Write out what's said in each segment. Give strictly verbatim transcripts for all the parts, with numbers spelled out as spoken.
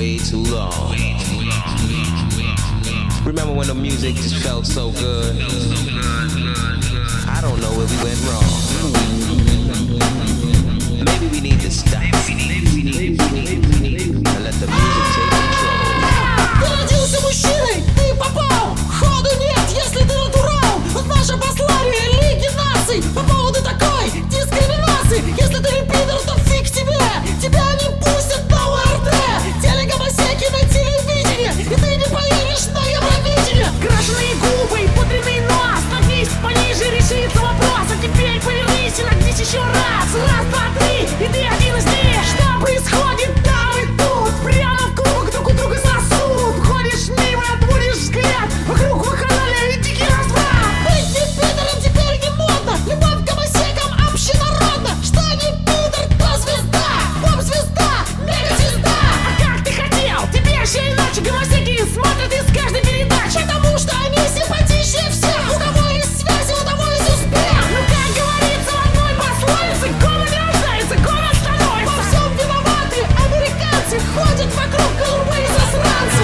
way too long. Remember when the music just felt so good? I don't know where we went wrong. Maybe we need to stop and let the music take control. Ты родился мужчиной, ты попал. Ходу нет, если ты натурал. Вот наше послание Лиги Наций по поводу такой дискриминации. Если ты не пидор, то фиг тебе. Тебя не пустят на ОРТ. Телегомосеки на телевидении. И ты не поедешь на Евровидение. Крашеные губы, пудренный нос. Нагнись пониже, решится вопрос. А теперь повернись и нагнись еще раз. Раз, два, три, и ты один из них. Что происходит там и тут? Прямо в круг друг у друга сосуд. Ходишь мимо, отводишь взгляд. Вокруг вакханалия и дикий разврат. Быть не пидором теперь не модно. Любовь к гомосекам общенародна. Что не пидор, то звезда. Поп-звезда, мега-звезда. А как ты хотел? Тебе все иначе гомосеки смотрят из каждой передачи. Потому что они симпатичнее всех. У кого есть связи, у того есть успех. Ну как говорится в одной пословице, гомон не рождается, гомон становится. Во всем виноваты американцы. Ходят вокруг голубые засранцы.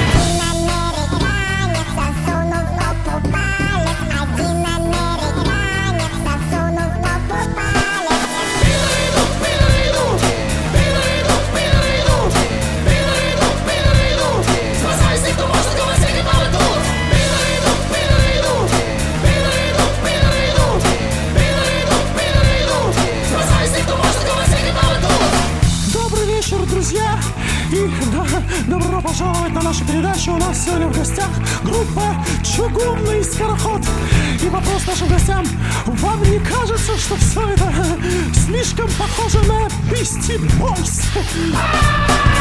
Добрый вечер, друзья! И да, добро пожаловать на нашу передачу. У нас сегодня в гостях группа «Чугунный скороход». И вопрос нашим гостям: вам не кажется, что все это слишком похоже на Beastie Boys?